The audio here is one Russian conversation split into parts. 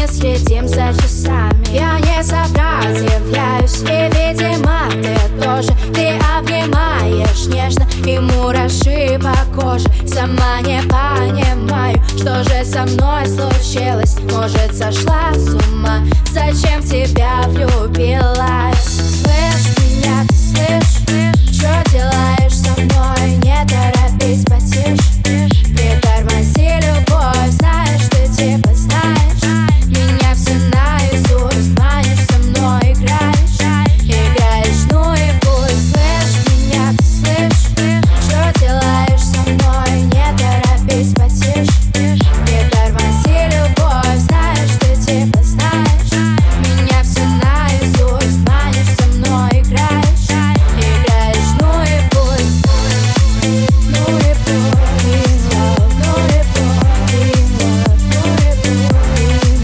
следим за часами. Я не сопротивляюсь, и, видимо, ты тоже. Ты обнимаешь нежно, и мураши по коже. Сама не понимаю, что же со мной случилось. Может, сошла с ума, зачем в тебя влюбилась? Слышь меня, ты слышь? Что делаешь со мной? Не торопись, потише. Притормози, любовь, знаешь, ты типа знаешь. Меня все наизусть, манишь, со мной играешь. Играешь, ну и пусть. Слышь меня, ты слышь? Что делаешь со мной? Не торопись, потише. Притормози, любовь, знаешь, ты типа знаешь. Меня все наизусть, манишь, со мной играешь. Играешь, ну и пусть. Ну и пусть. Ну и пусть. Ну и пусть.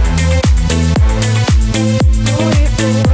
Ну и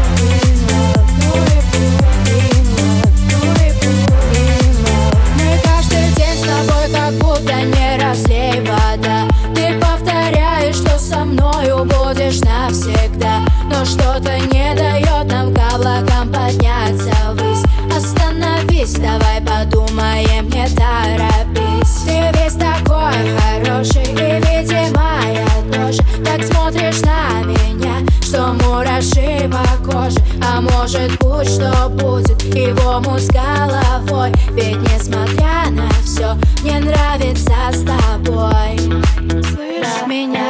пусть. Мы каждый день с тобой как будто не разлей вода. Ты повторяешь, что со мною будешь навсегда, но что-то не дает нам к облакам подняться ввысь. Остановись, давай подумаем, не торопись. Ты весь такой хороший, и, видимо, я тоже. Так смотришь на меня, что мураши по коже. А может, будь что будет, его муть с головой. Ведь несмотря на все, мне нравится с тобой. Слышь меня?